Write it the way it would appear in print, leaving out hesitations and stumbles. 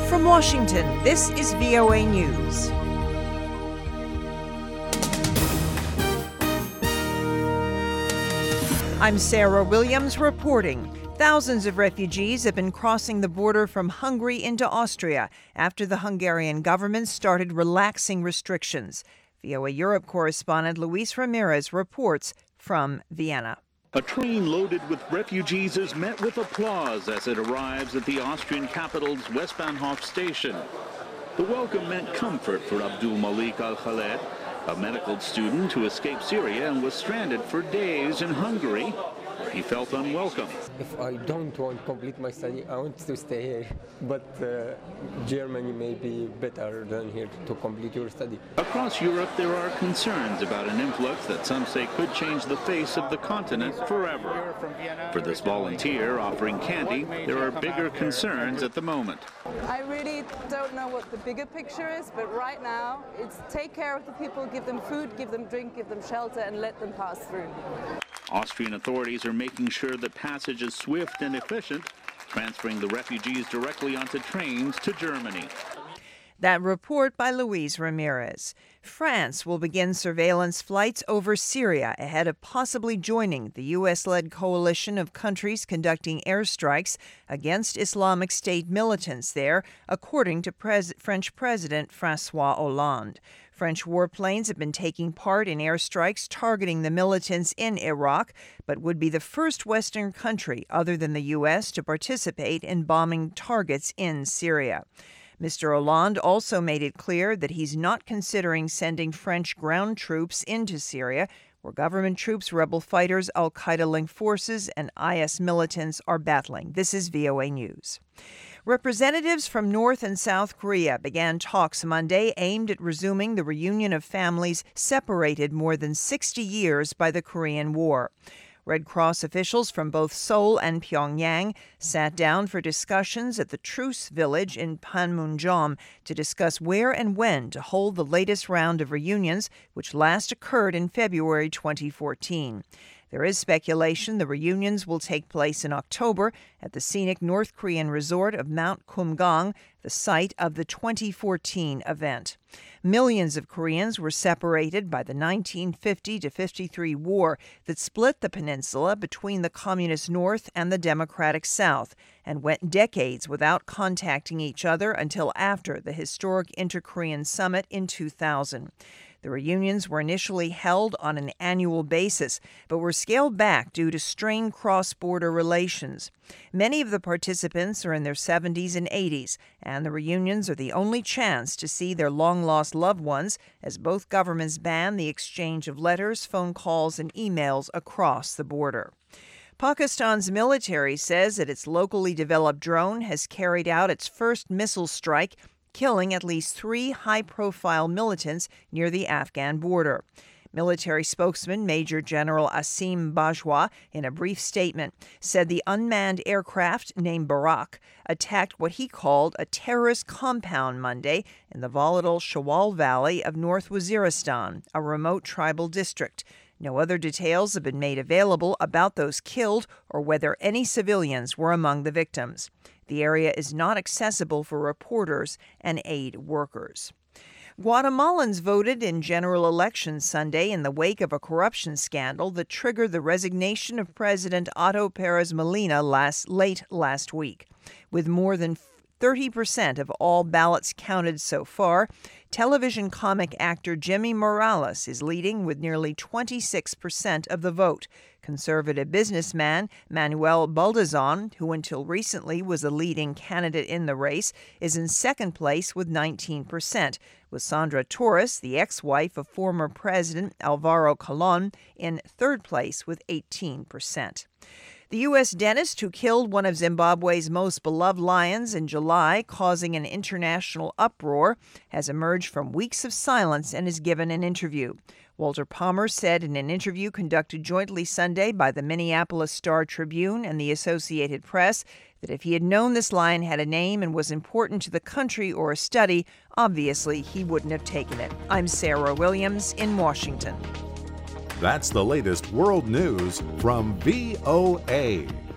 From Washington, this is VOA News. I'm Sarah Williams reporting. Thousands of refugees have been crossing the border from Hungary into Austria after the Hungarian government started relaxing restrictions. VOA Europe correspondent Luis Ramirez reports from Vienna. A train loaded with refugees is met with applause as it arrives at the Austrian capital's Westbahnhof station. The welcome meant comfort for Abdul Malik Al-Khaled, a medical student who escaped Syria and was stranded for days in Hungary, where he felt unwelcome. If I don't want to complete my study, I want to stay here. But Germany may be better than here to complete your study. Across Europe, there are concerns about an influx that some say could change the face of the continent forever. For this volunteer offering candy, there are bigger concerns at the moment. I really don't know what the bigger picture is, but right now it's take care of the people, give them food, give them drink, give them shelter, and let them pass through. Austrian authorities are making sure that passage is swift and efficient, transferring the refugees directly onto trains to Germany. That report by Luis Ramirez. France will begin surveillance flights over Syria ahead of possibly joining the U.S.-led coalition of countries conducting airstrikes against Islamic State militants there, according to French President François Hollande. French warplanes have been taking part in airstrikes targeting the militants in Iraq, but would be the first Western country other than the U.S. to participate in bombing targets in Syria. Mr. Hollande also made it clear that he's not considering sending French ground troops into Syria, where government troops, rebel fighters, al-Qaeda-linked forces, and IS militants are battling. This is VOA News. Representatives from North and South Korea began talks Monday aimed at resuming the reunion of families separated more than 60 years by the Korean War. Red Cross officials from both Seoul and Pyongyang sat down for discussions at the Truce Village in Panmunjom to discuss where and when to hold the latest round of reunions, which last occurred in February 2014. There is speculation the reunions will take place in October at the scenic North Korean resort of Mount Kumgang, the site of the 2014 event. Millions of Koreans were separated by the 1950-53 war that split the peninsula between the Communist North and the Democratic South, and went decades without contacting each other until after the historic Inter-Korean Summit in 2000. The reunions were initially held on an annual basis, but were scaled back due to strained cross-border relations. Many of the participants are in their 70s and 80s, and the reunions are the only chance to see their long-lost loved ones, as both governments ban the exchange of letters, phone calls, and emails across the border. Pakistan's military says that its locally developed drone has carried out its first missile strike, killing at least 3 high-profile militants near the Afghan border. Military spokesman Major General Asim Bajwa, in a brief statement, said the unmanned aircraft named Barak attacked what he called a terrorist compound Monday in the volatile Shawal Valley of North Waziristan, a remote tribal district. No other details have been made available about those killed or whether any civilians were among the victims. The area is not accessible for reporters and aid workers. Guatemalans voted in general elections Sunday in the wake of a corruption scandal that triggered the resignation of President Otto Perez Molina late last week. With more than 30% of all ballots counted so far, television comic actor Jimmy Morales is leading with nearly 26% of the vote. Conservative businessman Manuel Baldazon, who until recently was a leading candidate in the race, is in second place with 19%, with Sandra Torres, the ex-wife of former President Alvaro Colón, in third place with 18%. The U.S. dentist who killed one of Zimbabwe's most beloved lions in July, causing an international uproar, has emerged from weeks of silence and has given an interview. Walter Palmer said in an interview conducted jointly Sunday by the Minneapolis Star-Tribune and the Associated Press that if he had known this lion had a name and was important to the country or a study, obviously he wouldn't have taken it. I'm Sarah Williams in Washington. That's the latest world news from VOA.